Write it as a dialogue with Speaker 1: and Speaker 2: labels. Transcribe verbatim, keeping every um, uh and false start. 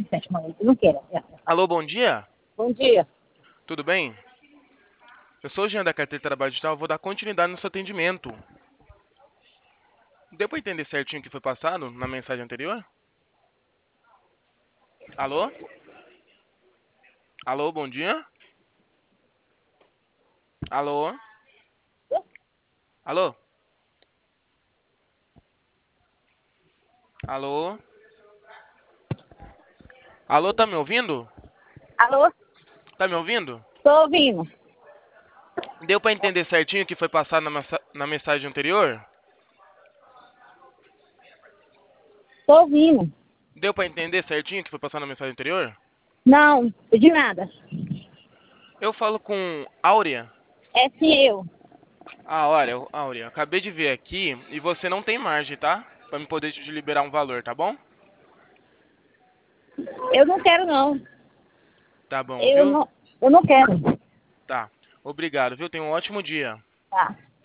Speaker 1: sete uma oito. Não quero. É.
Speaker 2: Alô, bom dia.
Speaker 1: Bom dia.
Speaker 2: Tudo bem? Eu sou o Jean da Carteira de Trabalho Digital. Vou dar continuidade no seu atendimento. Deu para entender certinho o que foi passado na mensagem anterior? Alô? Alô, bom dia. Alô? Alô? Alô? Alô, tá me ouvindo?
Speaker 1: Alô?
Speaker 2: Tá me ouvindo?
Speaker 1: Tô ouvindo.
Speaker 2: Deu para entender certinho o que foi passado na, mensa- na mensagem anterior?
Speaker 1: Tô ouvindo.
Speaker 2: Deu para entender certinho o que foi passado na mensagem anterior?
Speaker 1: Não, de nada.
Speaker 2: Eu falo com Áurea.
Speaker 1: É sim eu.
Speaker 2: Ah, olha, eu- Áurea, eu acabei de ver aqui e você não tem margem, tá? Pra me poder te liberar um valor, tá bom?
Speaker 1: Eu não quero, não.
Speaker 2: Tá bom,
Speaker 1: Eu
Speaker 2: viu?
Speaker 1: não, eu não quero.
Speaker 2: Tá. Obrigado, viu? Tenha um ótimo dia.
Speaker 1: Tá.